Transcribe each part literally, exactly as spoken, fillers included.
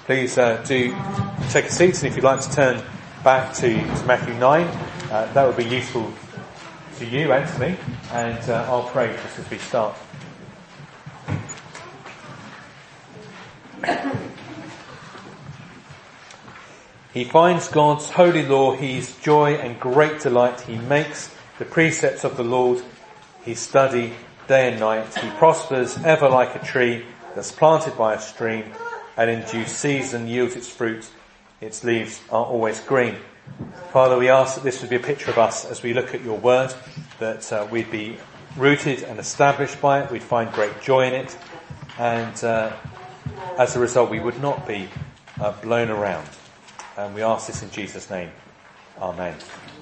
please uh, do take a seat, and if you'd like to turn back to, to Matthew nine, uh, that would be useful to you and to me, and uh, I'll pray just as we start. He finds God's holy law his joy and great delight. He makes the precepts of the Lord his study day and night. He prospers ever like a tree that's planted by a stream, and in due season yields its fruit. Its leaves are always green. Father, we ask that this would be a picture of us as we look at your word, that uh, we'd be rooted and established by it, we'd find great joy in it, and uh, as a result we would not be uh, blown around. And we ask this in Jesus' name. Amen.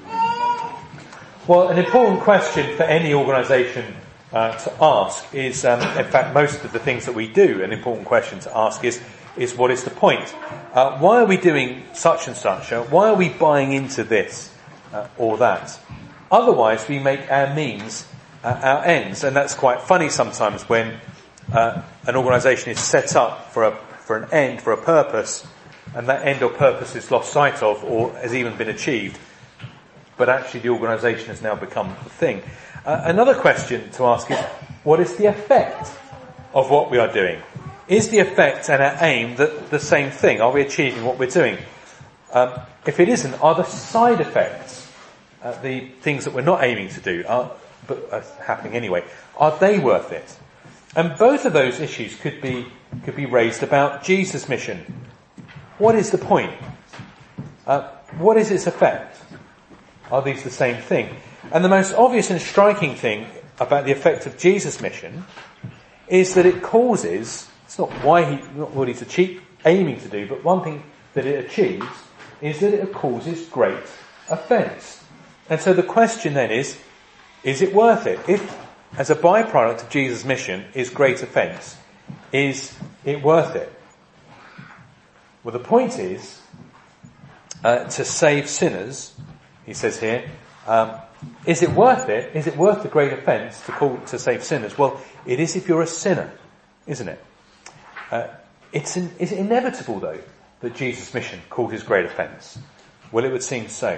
Well, an important question for any organisation uh, to ask is, um, in fact, most of the things that we do, an important question to ask is, is what is the point? Uh, why are we doing such and such? Uh, why are we buying into this uh, or that? Otherwise, we make our means uh, our ends, and that's quite funny sometimes when uh, an organisation is set up for a for an end, for a purpose, and that end or purpose is lost sight of or has even been achieved, but actually the organisation has now become the thing. Uh, another question to ask is, what is the effect of what we are doing? Is the effect and our aim the, the same thing? Are we achieving what we're doing? Um, if it isn't, are the side effects, uh, the things that we're not aiming to do, are, but are happening anyway, are they worth it? And both of those issues could be could be raised about Jesus' mission. What is the point? Uh, what is its effect? Are these the same thing? And the most obvious and striking thing about the effect of Jesus' mission is that it causes, it's not why he, not what he's achieve, aiming to do, but one thing that it achieves is that it causes great offence. And so the question then is, is it worth it? If, as a byproduct of Jesus' mission, is great offence, is it worth it? Well, the point is, uh, to save sinners, he says here, um, is it worth it? Is it worth the great offence to call to save sinners? Well, it is if you're a sinner, isn't it? Uh, it's, in, it's inevitable, though, that Jesus' mission causes great offence. Well, it would seem so.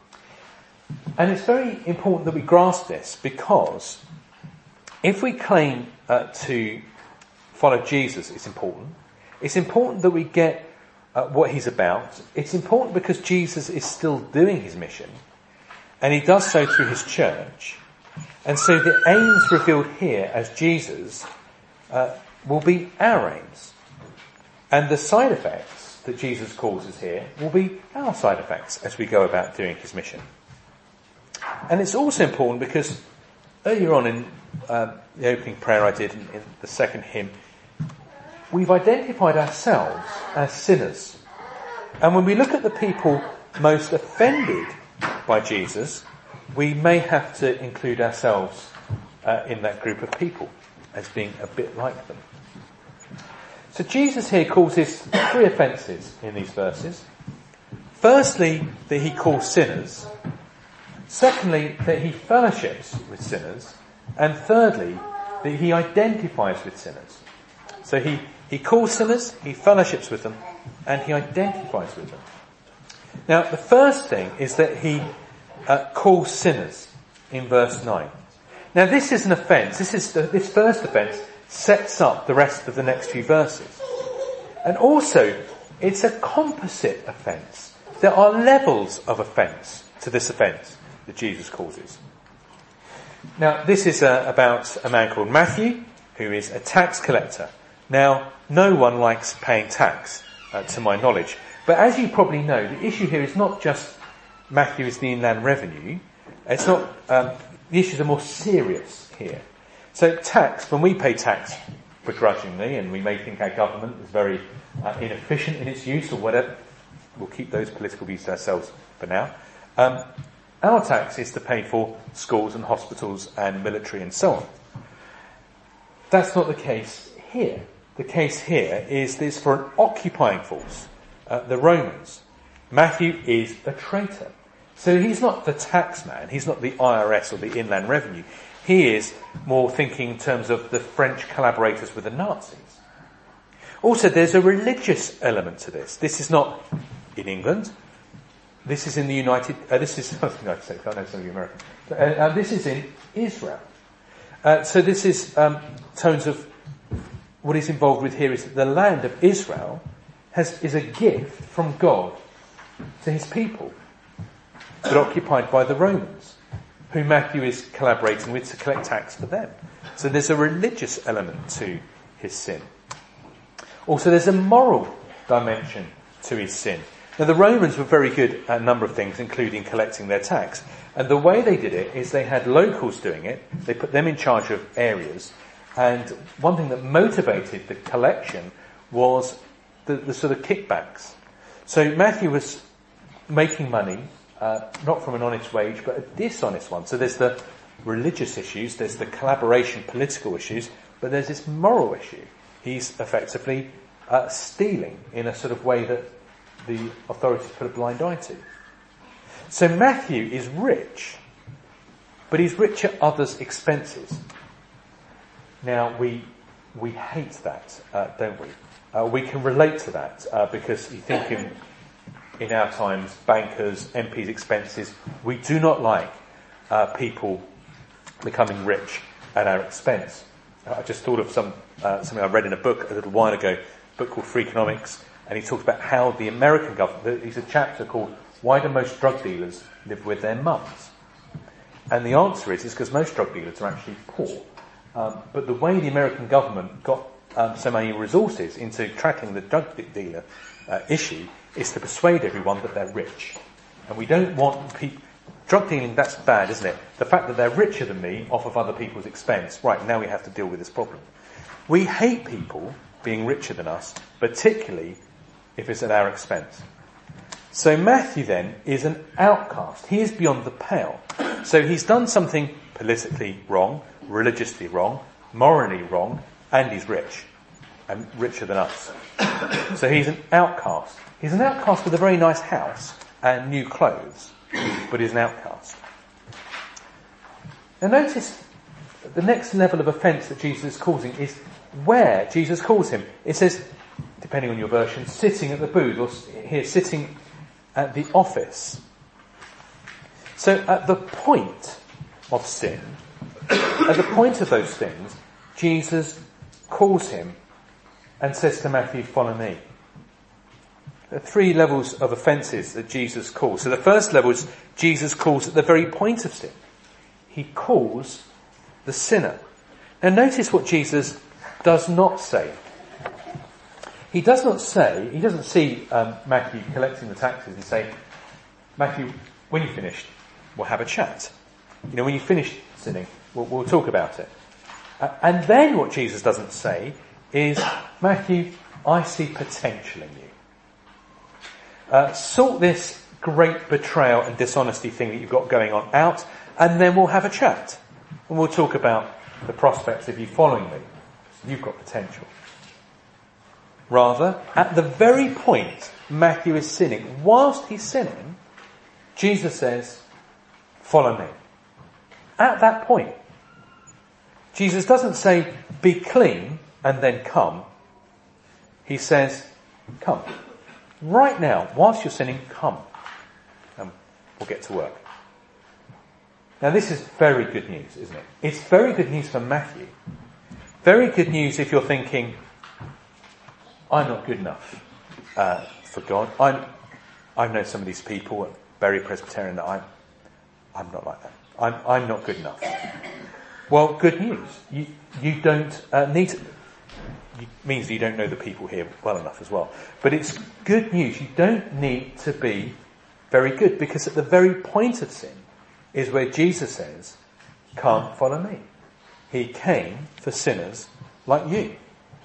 And it's very important that we grasp this, because if we claim uh, to follow Jesus, it's important. It's important that we get Uh, what he's about. It's important because Jesus is still doing his mission, and he does so through his church. And so the aims revealed here as Jesus uh, will be our aims, and the side effects that Jesus causes here will be our side effects as we go about doing his mission. And it's also important because earlier on in uh, the opening prayer I did in, in the second hymn, we've identified ourselves as sinners. And when we look at the people most offended by Jesus, we may have to include ourselves uh, in that group of people as being a bit like them. So Jesus here causes three offences in these verses. Firstly, that he calls sinners. Secondly, that he fellowships with sinners. And thirdly, that he identifies with sinners. So he He calls sinners, he fellowships with them, and he identifies with them. Now, the first thing is that he uh, calls sinners in verse nine. Now, this is an offence. This is uh, this first offence sets up the rest of the next few verses. And also, it's a composite offence. There are levels of offence to this offence that Jesus causes. Now, this is uh, about a man called Matthew, who is a tax collector. Now, no one likes paying tax, uh, to my knowledge. But as you probably know, the issue here is not just Matthew is the inland revenue. It's not, um, the issues are more serious here. So tax, when we pay tax begrudgingly, and we may think our government is very uh, inefficient in its use or whatever, we'll keep those political views to ourselves for now. Um, our tax is to pay for schools and hospitals and military and so on. That's not the case here. The case here is this for an occupying force, uh, the Romans. Matthew is a traitor. So he's not the tax man, he's not the I R S or the Inland Revenue. He is more thinking in terms of the French collaborators with the Nazis. Also, there's a religious element to this. This is not in England. This is in the United, uh, this is, oh, United States, I know some of you American. Uh, uh, this is in Israel. Uh, so this is, um, tones of, what is involved with here is that the land of Israel has, is a gift from God to his people, but occupied by the Romans, who Matthew is collaborating with to collect tax for them. So there's a religious element to his sin. Also, there's a moral dimension to his sin. Now, the Romans were very good at a number of things, including collecting their tax. And the way they did it is they had locals doing it. They put them in charge of areas. And one thing that motivated the collection was the, the sort of kickbacks. So Matthew was making money, uh, not from an honest wage, but a dishonest one. So there's the religious issues, there's the collaboration political issues, but there's this moral issue. He's effectively uh, stealing in a sort of way that the authorities put a blind eye to. So Matthew is rich, but he's rich at others' expenses. Now we we hate that, uh, don't we? Uh, we can relate to that uh, because you think in in our times, bankers, M Ps' expenses. We do not like uh, people becoming rich at our expense. I just thought of some uh, something I read in a book a little while ago, a book called Free Economics, and he talked about how the American government, there's a chapter called Why Do Most Drug Dealers Live With Their Mums? And the answer is, is because most drug dealers are actually poor. Um, but the way the American government got um, so many resources into tackling the drug dealer uh, issue is to persuade everyone that they're rich. And we don't want people... Drug dealing, that's bad, isn't it? The fact that they're richer than me off of other people's expense. Right, now we have to deal with this problem. We hate people being richer than us, particularly if it's at our expense. So Matthew then is an outcast. He is beyond the pale. So he's done something politically wrong, religiously wrong, morally wrong, and he's rich. And richer than us. So he's an outcast. He's an outcast with a very nice house and new clothes, but he's an outcast. Now notice the next level of offence that Jesus is causing is where Jesus calls him. It says, depending on your version, sitting at the booth, or here, sitting at the office. So at the point of sin, at the point of those things, Jesus calls him and says to Matthew, follow me. There are three levels of offences that Jesus calls. So the first level is Jesus calls at the very point of sin. He calls the sinner. Now notice what Jesus does not say. He does not say, he doesn't see um, Matthew collecting the taxes and say, Matthew, when you've finished, we'll have a chat. You know, when you've finished sinning, we'll, we'll talk about it. Uh, and then what Jesus doesn't say is, Matthew, I see potential in you. Uh, sort this great betrayal and dishonesty thing that you've got going on out, and then we'll have a chat. And we'll talk about the prospects of you following me. You've got potential. Rather, at the very point Matthew is sinning, whilst he's sinning, Jesus says, follow me. At that point. Jesus doesn't say, be clean and then come. He says, come. Right now, whilst you're sinning, come. And we'll get to work. Now this is very good news, isn't it? It's very good news for Matthew. Very good news if you're thinking, I'm not good enough uh, for God. I'm, I know some of these people at Bury Presbyterian that I'm, I'm not like that. I'm, I'm not good enough. Well, good news. You, you don't uh, need to, it means you don't know the people here well enough as well. But it's good news. You don't need to be very good, because at the very point of sin is where Jesus says, come follow me. He came for sinners like you.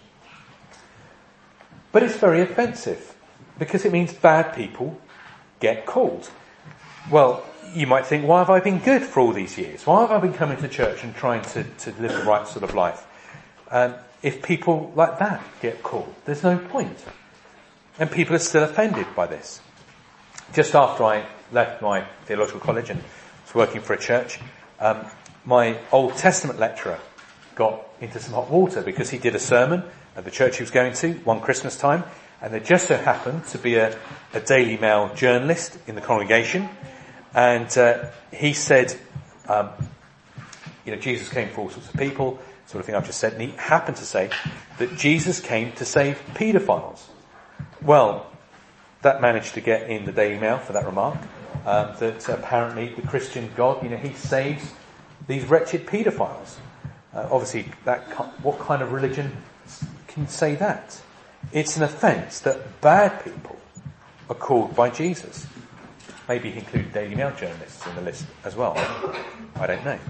But it's very offensive, because it means bad people get called. Well, you might think, why have I been good for all these years? Why have I been coming to church and trying to, to live the right sort of life? Um, if people like that get called, there's no point. And people are still offended by this. Just after I left my theological college and was working for a church, um, my Old Testament lecturer got into some hot water because he did a sermon at the church he was going to one Christmas time, and there just so happened to be a, a Daily Mail journalist in the congregation, and uh, he said, um, you know, Jesus came for all sorts of people, sort of thing I've just said, and he happened to say that Jesus came to save paedophiles. Well, that managed to get in the Daily Mail for that remark, uh, that apparently the Christian God, you know, he saves these wretched paedophiles. Uh, obviously, that what kind of religion can say that? It's an offence that bad people are called by Jesus. Maybe he included Daily Mail journalists in the list as well. I don't know.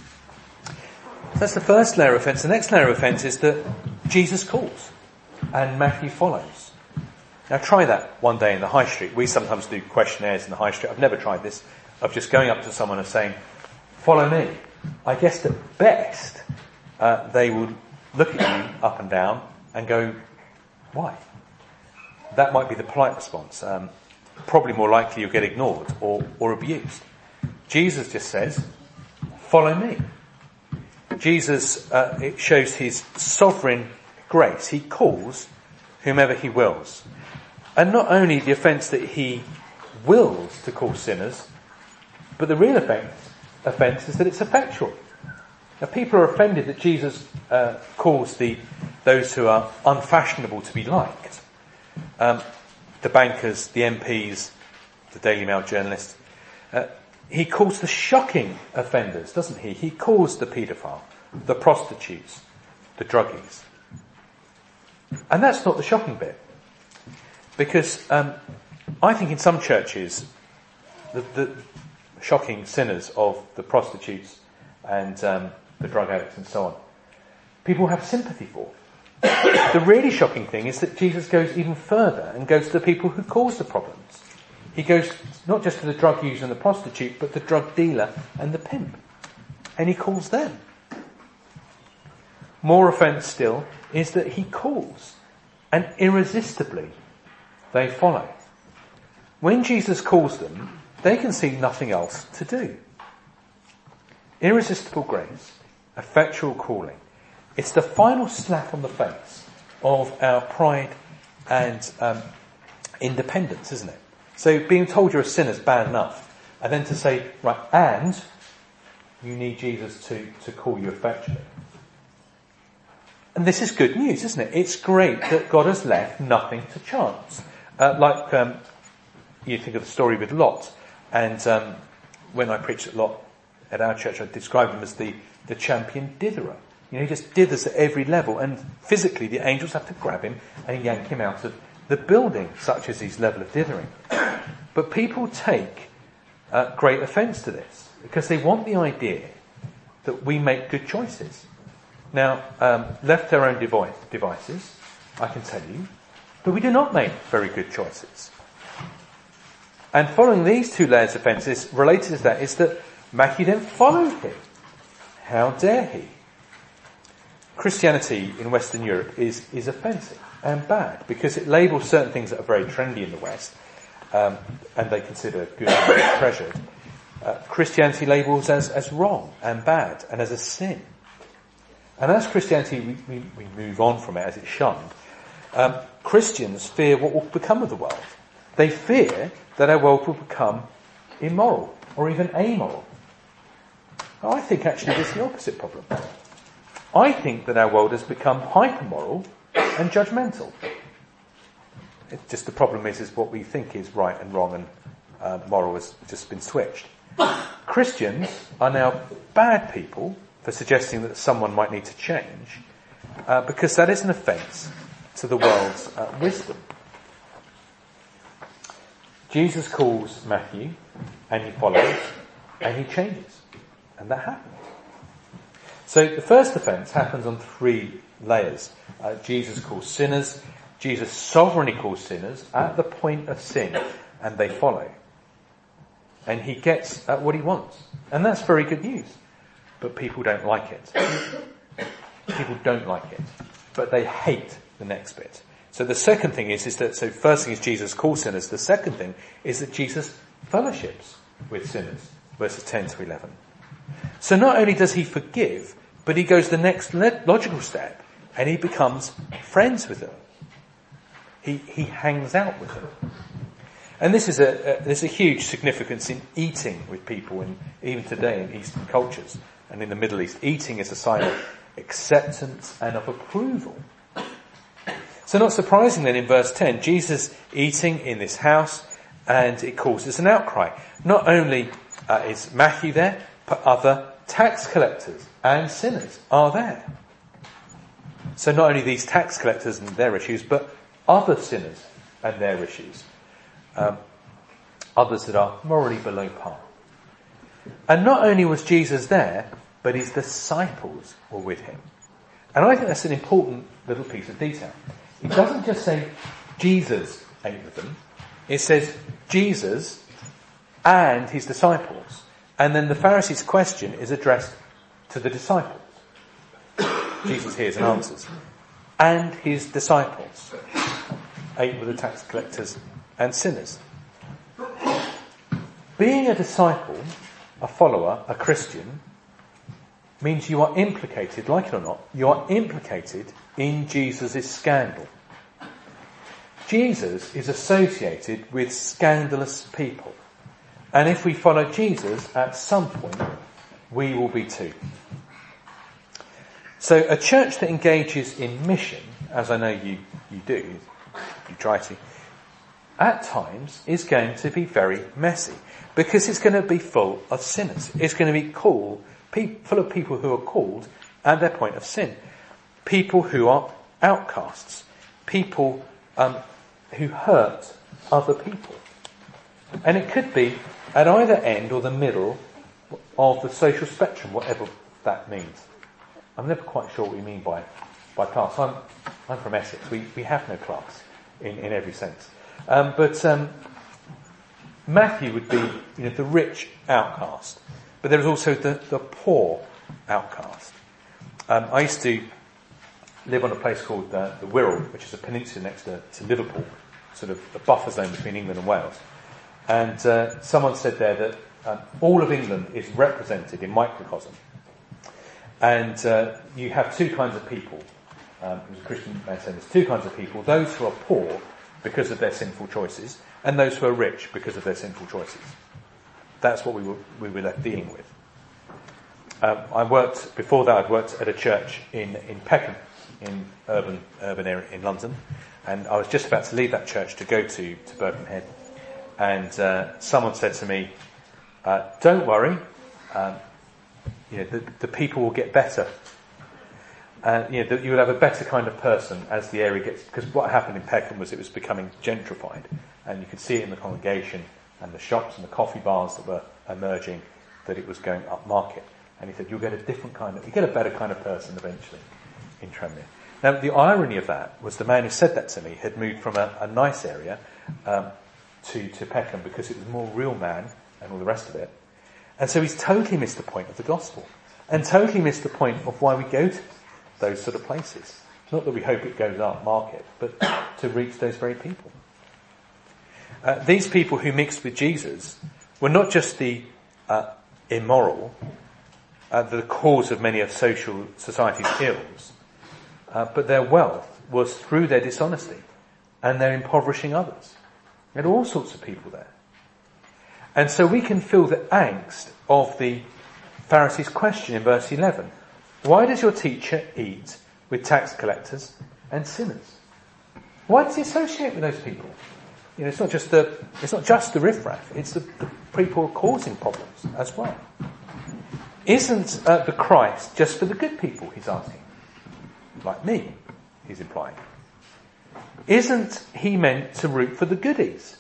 So that's the first layer of offence. The next layer of offence is that Jesus calls and Matthew follows. Now try that one day in the high street. We sometimes do questionnaires in the high street. I've never tried this, of just going up to someone and saying, follow me. I guess at best, uh, they would look at you up and down and go, why? That might be the polite response. Um, probably more likely you'll get ignored or, or abused. Jesus just says, follow me. Jesus, uh, it shows his sovereign grace. He calls whomever he wills. And not only the offence that he wills to call sinners, but the real offence, offence is that it's effectual. Now people are offended that Jesus uh, calls the those who are unfashionable to be liked. Um, the bankers, the M Ps, the Daily Mail journalist. Uh, he calls the shocking offenders, doesn't he? He calls the paedophile, the prostitutes, the druggies. And that's not the shocking bit. Because um, I think in some churches, the, the shocking sinners of the prostitutes and um, the drug addicts and so on, people have sympathy for. The really shocking thing is that Jesus goes even further and goes to the people who cause the problems. He goes not just to the drug user and the prostitute, but the drug dealer and the pimp. And he calls them. More offence still is that he calls, and irresistibly they follow. When Jesus calls them, they can see nothing else to do. Irresistible grace, effectual calling. It's the final slap on the face of our pride and um, independence, isn't it? So being told you're a sinner is bad enough, and then to say, right, and you need Jesus to, to call you effectually. And this is good news, isn't it? It's great that God has left nothing to chance. Uh, like um, you think of the story with Lot, and um, when I preached at Lot at our church, I described him as the, the champion ditherer. You know, he just dithers at every level, and physically the angels have to grab him and yank him out of the building, such as his level of dithering. But people take uh, great offence to this, because they want the idea that we make good choices. Now, um, left to our own device, devices, I can tell you, but we do not make very good choices. And following these two layers of offences, related to that is that Matthew then followed him. How dare he? Christianity in Western Europe is, is offensive and bad because it labels certain things that are very trendy in the West, um, and they consider good and very treasured. Uh, Christianity labels as, as wrong and bad and as a sin. And as Christianity, we, we, we move on from it as it's shunned. Um, Christians fear what will become of the world. They fear that our world will become immoral or even amoral. I think actually there's the opposite problem. I think that our world has become hypermoral and judgmental. It's just the problem is, is what we think is right and wrong and uh, moral has just been switched. Christians are now bad people for suggesting that someone might need to change, uh, because that is an offence to the world's uh, wisdom. Jesus calls Matthew, and he follows, and he changes. And that happens. So the first offence happens on three layers. Uh, Jesus calls sinners. Jesus sovereignly calls sinners at the point of sin, and they follow. And he gets at what he wants. And that's very good news. But people don't like it. People don't like it. But they hate the next bit. So the second thing is, is that, so first thing is Jesus calls sinners. The second thing is that Jesus fellowships with sinners. Verses ten to eleven. So not only does he forgive, But he goes the next logical step and he becomes friends with them. He, he hangs out with them. And this is a, a, there's a huge significance in eating with people, and even today in Eastern cultures and in the Middle East. Eating is a sign of acceptance and of approval. So not surprising then in verse ten, Jesus eating in this house, and it causes an outcry. Not only uh, is Matthew there, but other tax collectors and sinners are there. So not only these tax collectors and their issues, but other sinners and their issues. Um, others that are morally below par. And not only was Jesus there, but his disciples were with him. And I think that's an important little piece of detail. It doesn't just say Jesus ate with them. It says Jesus and his disciples. And then the Pharisees' question is addressed to the disciples. Jesus hears and answers. And his disciples ate with the tax collectors and sinners. Being a disciple, a follower, a Christian, means you are implicated, like it or not, you are implicated in Jesus' scandal. Jesus is associated with scandalous people. And if we follow Jesus, at some point, we will be too. So a church that engages in mission, as I know you, you do, you try to, at times is going to be very messy. Because it's going to be full of sinners. It's going to be cool, pe- full of people who are called at their point of sin. People who are outcasts. People um, who hurt other people. And it could be at either end or the middle of the social spectrum, whatever that means. I'm never quite sure what we mean by by class. I'm I'm from Essex. We we have no class in, in every sense. Um, but um, Matthew would be, you know, the rich outcast, but there is also the, the poor outcast. Um, I used to live on a place called uh, the Wirral, which is a peninsula next to, to Liverpool, sort of the buffer zone between England and Wales. And uh, someone said there that um, all of England is represented in microcosm. And uh, you have two kinds of people. Um, it was a Christian man saying there's two kinds of people: those who are poor because of their sinful choices, and those who are rich because of their sinful choices. That's what we were, we were left dealing with. Um, I worked, before that I'd worked at a church in, in Peckham, in urban urban area in London, and I was just about to leave that church to go to, to Birkenhead, and uh, someone said to me, uh, don't worry, um, you know, the, the people will get better. Uh, you know, you will have a better kind of person as the area gets, because what happened in Peckham was it was becoming gentrified, and you could see it in the congregation and the shops and the coffee bars that were emerging, that it was going up market. And he said, you'll get a different kind of, you get a better kind of person eventually in Tranmere. Now, the irony of that was the man who said that to me had moved from a, a nice area um, to, to Peckham because it was more real man and all the rest of it. And so he's totally missed the point of the gospel, and totally missed the point of why we go to those sort of places. Not that we hope it goes up market, but to reach those very people. Uh, these people who mixed with Jesus were not just the uh, immoral, uh, the cause of many of social society's ills, uh, but their wealth was through their dishonesty and their impoverishing others. There are all sorts of people there. And so we can feel the angst of the Pharisees' question in verse eleven. Why does your teacher eat with tax collectors and sinners? Why does he associate with those people? You know, it's not just the, it's not just the riffraff, it's the, the people causing problems as well. Isn't uh, the Christ just for the good people, he's asking? Like me, he's implying. Isn't he meant to root for the goodies?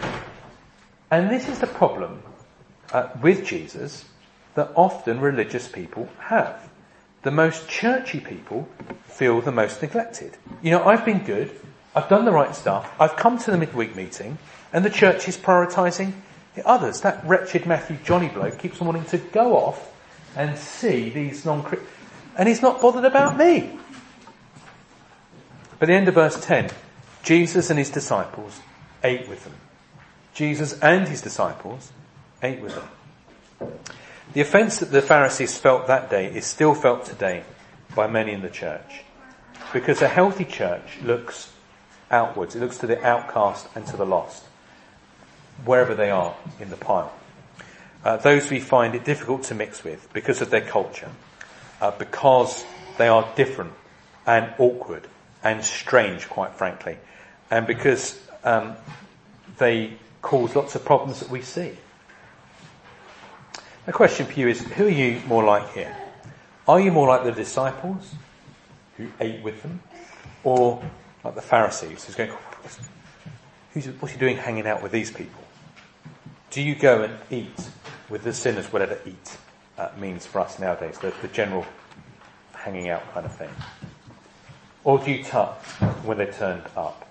And this is the problem uh, with Jesus that often religious people have. The most churchy people feel the most neglected. You know, I've been good, I've done the right stuff, I've come to the midweek meeting, and the church is prioritising the others. That wretched Matthew Johnny bloke keeps on wanting to go off and see these non-Christians, and he's not bothered about me. But at the end of verse ten, Jesus and his disciples ate with them. Jesus and his disciples ate with them. The offence that the Pharisees felt that day is still felt today by many in the church. Because a healthy church looks outwards. It looks to the outcast and to the lost, wherever they are in the pile. Uh, those we find it difficult to mix with because of their culture, uh, because they are different and awkward and strange, quite frankly, and because um, they cause lots of problems that we see. The question for you is, who are you more like here? Are you more like the disciples who ate with them, or like the Pharisees who's going, who's, what's he doing hanging out with these people? Do you go and eat with the sinners, whatever eat uh, means for us nowadays, the, the general hanging out kind of thing? Or do you tuck when they're turned up?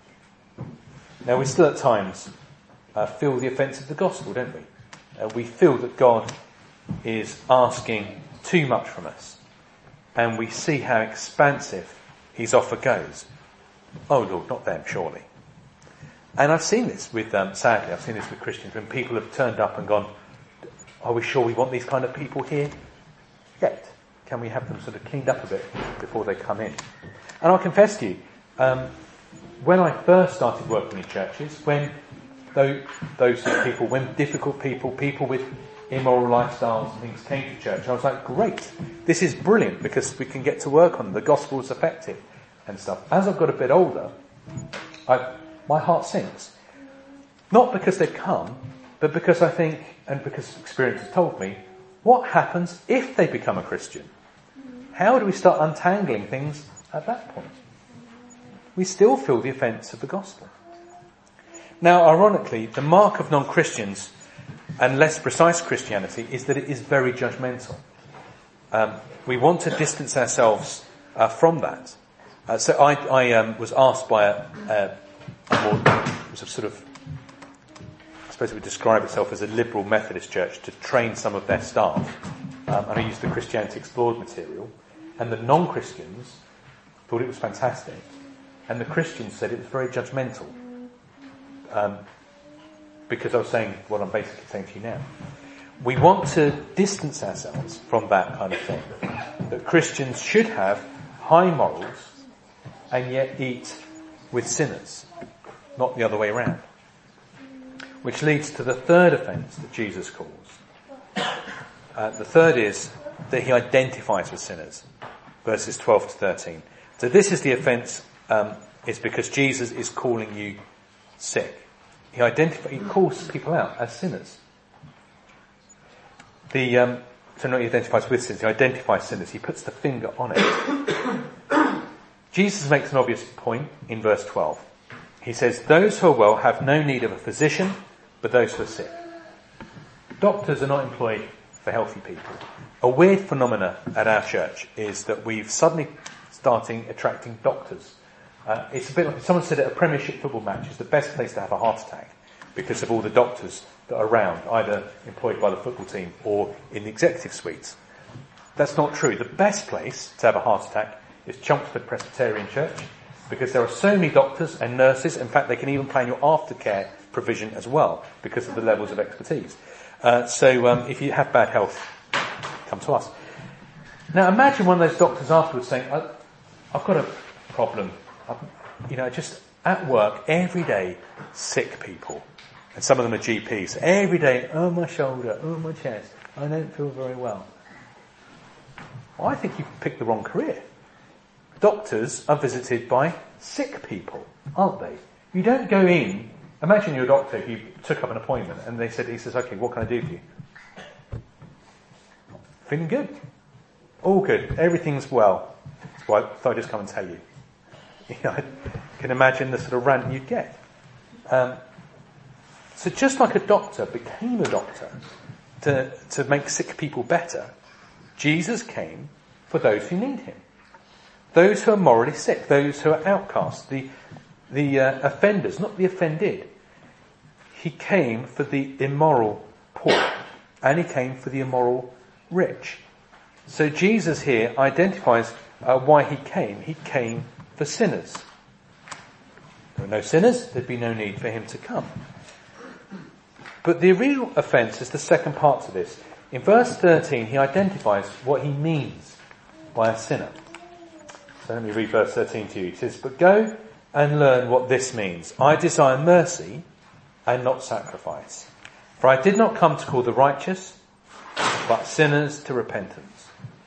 Now we still at times uh, feel the offence of the gospel, don't we? Uh, we feel that God is asking too much from us. And we see how expansive his offer goes. Oh Lord, not them, surely. And I've seen this with, um, sadly, I've seen this with Christians, when people have turned up and gone, are we sure we want these kind of people here yet? Can we have them sort of cleaned up a bit before they come in? And I'll confess to you, um, when I first started working in churches, when those, those sort of people, when difficult people, people with immoral lifestyles and things came to church, I was like, great, this is brilliant because we can get to work on them. The gospel is effective and stuff. As I've got a bit older, I, my heart sinks. Not because they've come, but because I think, and because experience has told me, what happens if they become a Christian? How do we start untangling things at that point? We still feel the offence of the gospel. Now, ironically, the mark of non-Christians and less precise Christianity is that it is very judgmental. Um, we want to distance ourselves uh, from that. Uh, so I, I um, was asked by a, a, a more, it was a sort of, I suppose it would describe itself as a liberal Methodist church, to train some of their staff. Um, and I used the Christianity Explored material. And the non-Christians thought it was fantastic. And the Christians said it was very judgmental. Um, because I was saying what I'm basically saying to you now. We want to distance ourselves from that kind of thing. That Christians should have high morals and yet eat with sinners, not the other way around. Which leads to the third offence that Jesus calls. Uh, the third is that he identifies with sinners, verses twelve to thirteen. So this is the offence, um, is because Jesus is calling you sick. He identifies, he calls people out as sinners. The, um, so not he identifies with sinners, he identifies sinners. He puts the finger on it. Jesus makes an obvious point in verse twelve. He says, those who are well have no need of a physician, but those who are sick. Doctors are not employed for healthy people. A weird phenomena at our church is that we've suddenly starting attracting doctors. Uh, it's a bit like someone said at a Premiership football match is the best place to have a heart attack because of all the doctors that are around, either employed by the football team or in the executive suites. That's not true. The best place to have a heart attack is Chelmsford Presbyterian Church, because there are so many doctors and nurses. In fact, they can even plan your aftercare provision as well because of the levels of expertise. Uh, so um, if you have bad health, come to us. Now imagine one of those doctors afterwards saying, I, I've got a problem. I've, you know, just at work, every day, sick people. And some of them are G Ps. Every day, oh my shoulder, oh my chest, I don't feel very well. Well, I think you've picked the wrong career. Doctors are visited by sick people, aren't they? You don't go in, imagine you're a doctor who took up an appointment and they said, he says, okay, what can I do for you? Feeling good. All good. Everything's well. That's why I thought I'd just come and tell you. You know, I can imagine the sort of rant you'd get. Um, so just like a doctor became a doctor to, to make sick people better, Jesus came for those who need him. Those who are morally sick, those who are outcasts, the, the uh, offenders, not the offended. He came for the immoral poor, and he came for the immoral rich. So Jesus here identifies uh, why he came. He came for sinners. If there were no sinners, there'd be no need for him to come. But the real offence is the second part to this, In verse thirteen, he identifies what he means by a sinner. So let me read verse thirteen to you. It says, "But go and learn what this means. I desire mercy and not sacrifice. For I did not come to call the righteous, but sinners to repentance."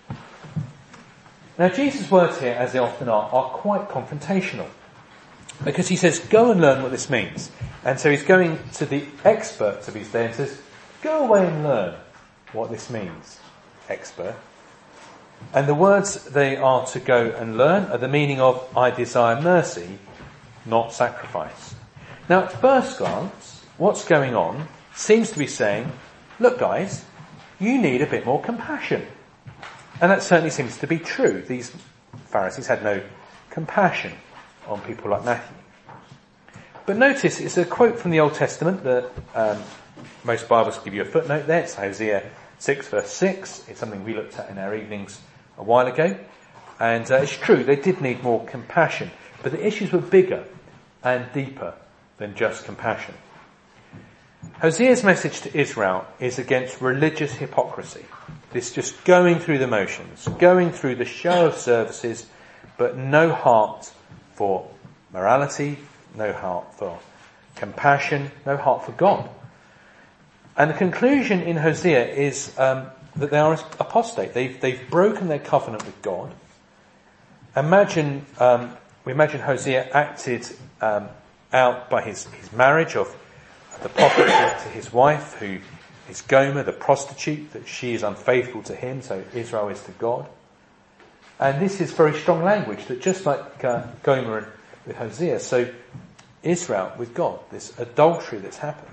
Now Jesus' words here, as they often are, are quite confrontational. Because he says, go and learn what this means. And so he's going to the experts of his day and says, go away and learn what this means, expert. And the words they are to go and learn are the meaning of, I desire mercy, not sacrifice. Now at first glance, what's going on seems to be saying, look guys, you need a bit more compassion. And that certainly seems to be true. These Pharisees had no compassion on people like Matthew. But notice it's a quote from the Old Testament that um, most Bibles give you a footnote there. It's Hosea six verse six. It's something we looked at in our evenings a while ago. And uh, it's true, they did need more compassion. But the issues were bigger and deeper than just compassion. Hosea's message to Israel is against religious hypocrisy. This just going through the motions, going through the show of services, but no heart for morality, no heart for compassion, no heart for God. And the conclusion in Hosea is um, that they are apostate. They've, they've broken their covenant with God. Imagine, um, we imagine Hosea acted um, out by his, his marriage of the prophet to his wife, who is Gomer, the prostitute, that she is unfaithful to him, so Israel is to God. And this is very strong language, that just like uh, Gomer with Hosea, so Israel with God, this adultery that's happened.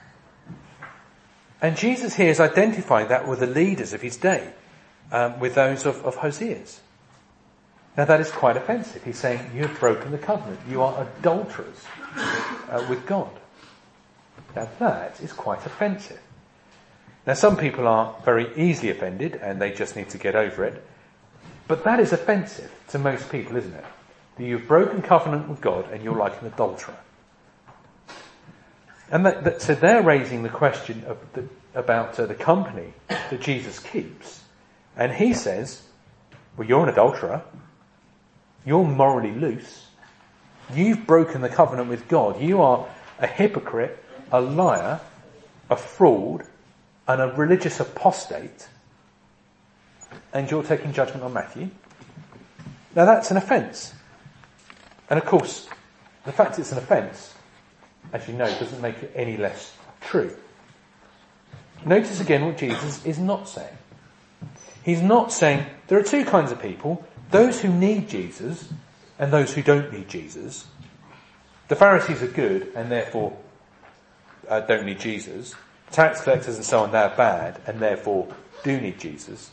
And Jesus here is identifying that with the leaders of his day, um, with those of, of Hosea's. Now that is quite offensive. He's saying, you have broken the covenant. You are adulterers uh, with God. Now that is quite offensive. Now some people are very easily offended and they just need to get over it. But that is offensive to most people, isn't it? That you've broken covenant with God and you're like an adulterer. And that, that, so they're raising the question of the, about uh, the company that Jesus keeps. And he says, well, you're an adulterer. You're morally loose. You've broken the covenant with God. You are a hypocrite, a liar, a fraud, and a religious apostate. And you're taking judgment on Matthew. Now that's an offence. And of course, the fact it's an offence, as you know, doesn't make it any less true. Notice again what Jesus is not saying. He's not saying there are two kinds of people, those who need Jesus and those who don't need Jesus. The Pharisees are good and therefore uh, don't need Jesus. Tax collectors and so on, they're bad and therefore do need Jesus.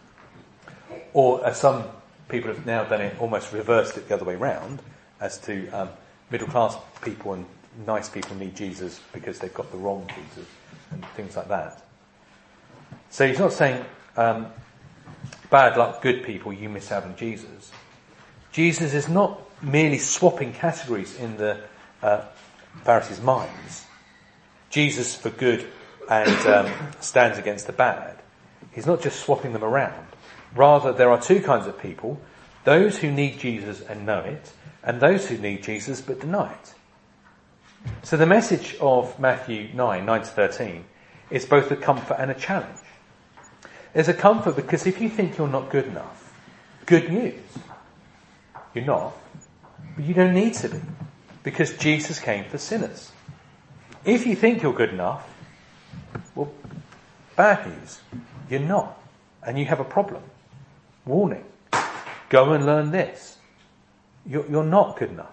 Or as some people have now done it, almost reversed it the other way round, as to um, middle class people and nice people need Jesus because they've got the wrong Jesus and things like that. So he's not saying um, bad luck, good people, you miss out on Jesus. Jesus is not merely swapping categories in the uh, Pharisees' minds. Jesus for good and um, stands against the bad. He's not just swapping them around. Rather, there are two kinds of people, those who need Jesus and know it, and those who need Jesus but deny it. So the message of Matthew nine, nine to thirteen, is both a comfort and a challenge. There's a comfort because if you think you're not good enough, good news. You're not, but you don't need to be, because Jesus came for sinners. If you think you're good enough, well, bad news. You're not, and you have a problem. Warning. Go and learn this. You're, you're not good enough.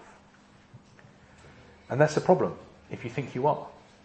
And that's the problem, if you think you are.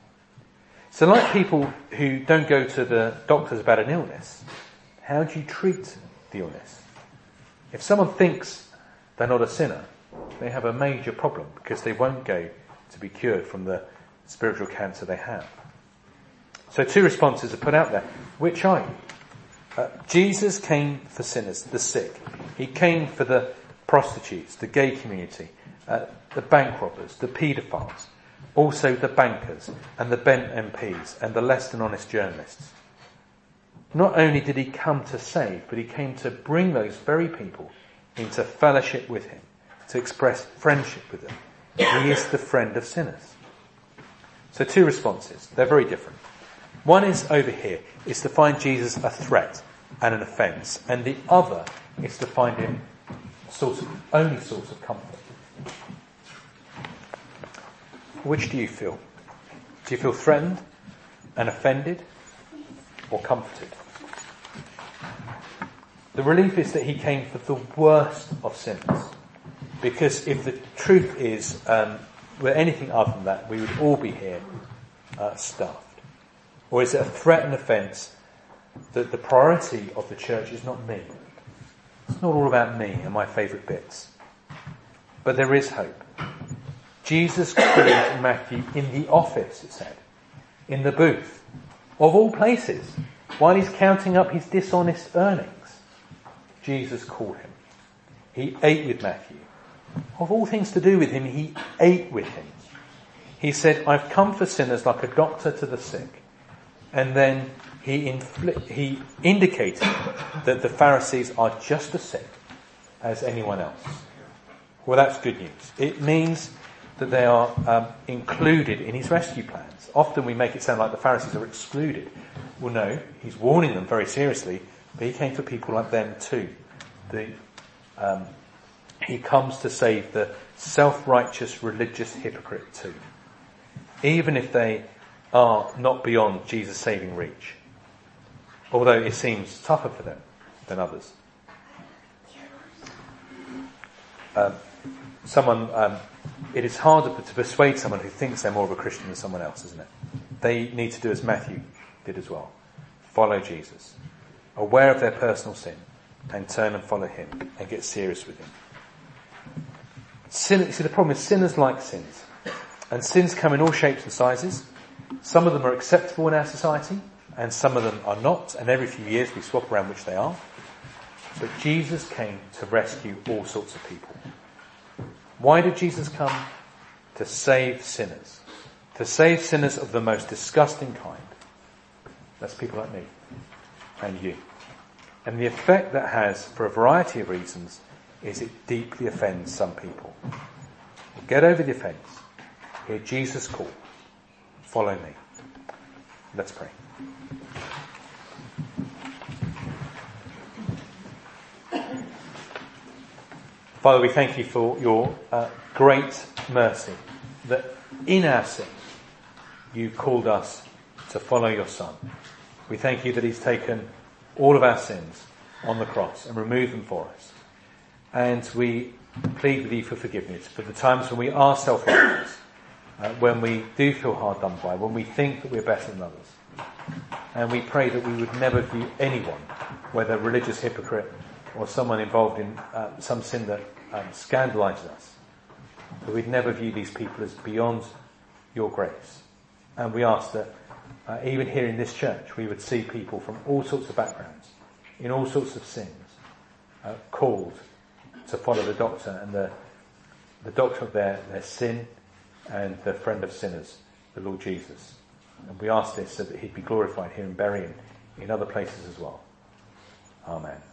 So like people who don't go to the doctors about an illness, how do you treat the illness? If someone thinks they're not a sinner, they have a major problem because they won't go to be cured from the spiritual cancer they have. So two responses are put out there. Which are you? Uh, Jesus came for sinners, the sick. He came for the prostitutes, the gay community, uh, the bank robbers, the paedophiles, also the bankers and the bent M Ps and the less than honest journalists. not only did he come to save, but he came to bring those very people into fellowship with him, to express friendship with them. He is the friend of sinners. So two responses. They're very different. One is over here, is to find Jesus a threat and an offence, and the other is to find him source of, only source of comfort. Which do you feel? Do you feel threatened and offended, or comforted? The relief is that he came for the worst of sinners. Because if the truth is, um, we're anything other than that, we would all be here uh, stuffed. Or is it a threat and offence that the priority of the church is not me? It's not all about me and my favourite bits. But there is hope. Jesus called Matthew in the office, it said, in the booth, of all places, while he's counting up his dishonest earnings. Jesus called him. He ate with Matthew. Of all things to do with him, he ate with him. He said, I've come for sinners like a doctor to the sick. And then he, infl- he indicated that the Pharisees are just as sick as anyone else. Well, that's good news. It means that they are um, included in his rescue plans. Often we make it sound like the Pharisees are excluded. Well, no, he's warning them very seriously, but he came for people like them too. The, um, he comes to save the self-righteous religious hypocrite too, even if they are not beyond Jesus' saving reach, although it seems tougher for them than others. Um, someone, um, it is harder to persuade someone who thinks they're more of a Christian than someone else, isn't it? They need to do as Matthew did as well. Follow Jesus, aware of their personal sin, and turn and follow him and get serious with him. Sin, see, the problem is sinners like sins. And sins come in all shapes and sizes. Some of them are acceptable in our society, and some of them are not, and every few years we swap around which they are. But Jesus came to rescue all sorts of people. Why did Jesus come? To save sinners. To save sinners of the most disgusting kind. That's people like me and you. And the effect that has, for a variety of reasons, is it deeply offends some people. Get over the offence. Hear Jesus call. Follow me. Let's pray. Father, we thank you for your uh, great mercy, that in our sin you called us to follow your Son. We thank you that he's taken all of our sins on the cross and removed them for us. And we plead with you for forgiveness for the times when we are self-righteous, uh, when we do feel hard done by, when we think that we're better than others. And we pray that we would never view anyone, whether religious hypocrite or someone involved in uh, some sin that um, scandalizes us, that we'd never view these people as beyond your grace. And we ask that uh, even here in this church, we would see people from all sorts of backgrounds, in all sorts of sins, uh, called to follow the doctor and the the doctor of their, their sin and the friend of sinners, the Lord Jesus. And we ask this so that he'd be glorified here in Bury and in other places as well. Amen.